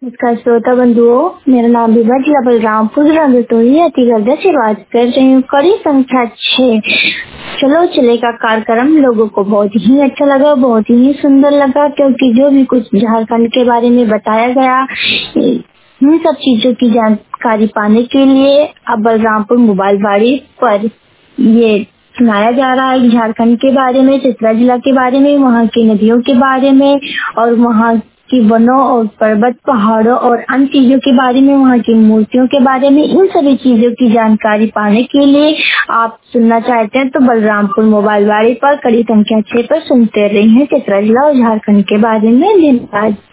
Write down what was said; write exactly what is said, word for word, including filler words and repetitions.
नमस्कार श्रोता बंधुओं, मेरा नाम विभा जिला बलरामपुर रंगतोई अतिगढ़ से बात कर रही हूँ। कड़ी संख्या छह चलो चले का कार्यक्रम लोगों को बहुत ही अच्छा लगा, बहुत ही सुंदर लगा, क्योंकि जो भी कुछ झारखंड के बारे में बताया गया, इन सब चीजों की जानकारी पाने के लिए अब बलरामपुर मोबाइल बाड़ी पर ये सुनाया जा रहा है झारखंड के बारे में, चतरा जिला के बारे में, वहाँ की नदियों के बारे में और वहाँ की वनों और पर्वत पहाड़ों और अन्य चीजों के बारे में, वहाँ की मूर्तियों के बारे में। इन सभी चीजों की जानकारी पाने के लिए आप सुनना चाहते हैं तो बलरामपुर मोबाइल बाड़ी पर कड़ी संख्या छह पर सुनते रहे हैं चतरा जिला और झारखंड के बारे में। धन्यवाद।